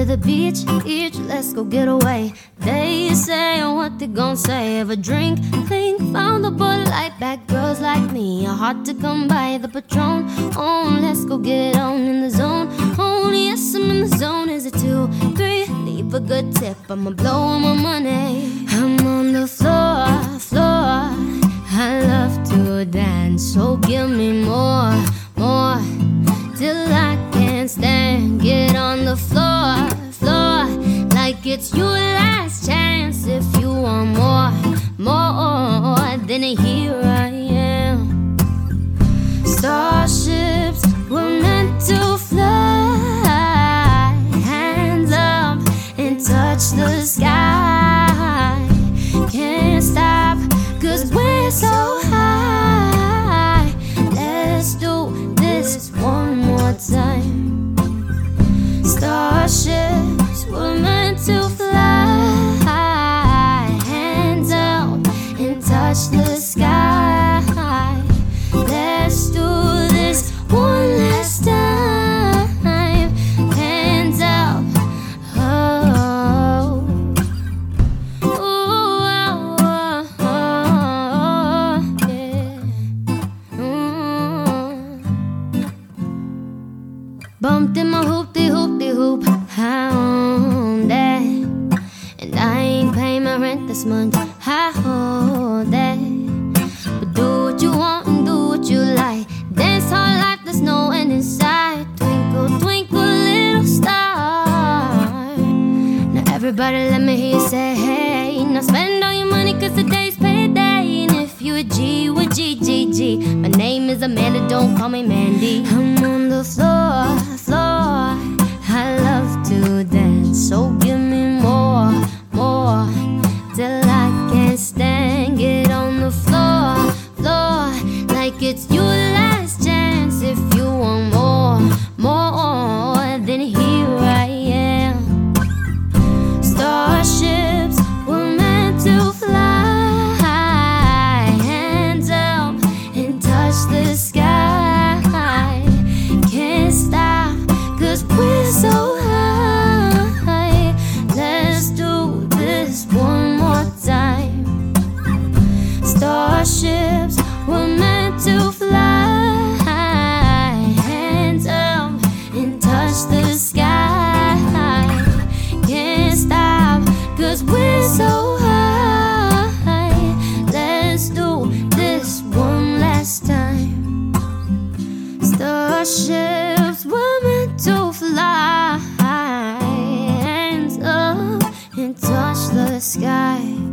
the beach, let's go get away. They say what they gon' say. Have a drink, clink, found the Bud Light. Bad girls like me are hard to come by. The Patron, oh, let's go get on in the zone. Oh, yes, I'm in the zone. Is it 2, 3? Leave a good tip, I'ma blow all my money. I'm on the floor. I love to dance, so give me more, till I can't stand. Get on the floor, like it's your last chance. If you want more, then here I am. Starships were meant to fly, hands up and touch the sky. Can't stop, 'cause we're so high. Let's do this one more time. Starships were meant to fly, hands up and touch the sky. Let's do this one last time. Hands up, oh. Bumped in my hoop-de-hoop, I own that. And I ain't paying my rent this month, I hold that. But do what you want and do what you like. Dance all like there's no end inside. Twinkle, twinkle, little star. Now everybody let me hear you say hey. Now spend all your money 'cause today's payday. And if you a G with G. My name is Amanda, don't call me Mandy. I'm on the floor. I love to dance, so give me more, till I can't stand. Get on the floor, like it's your last chance. If you want more, then here I am. Starships were meant to fly, hands up and touch the sky. Can't stop, 'cause we're so high. Let's do this one more time. Starships were meant to fly, hands up and touch the sky. Can't stop, 'cause we're so high. Let's do this one last time. Starships were meant to fly, hands up and touch the sky.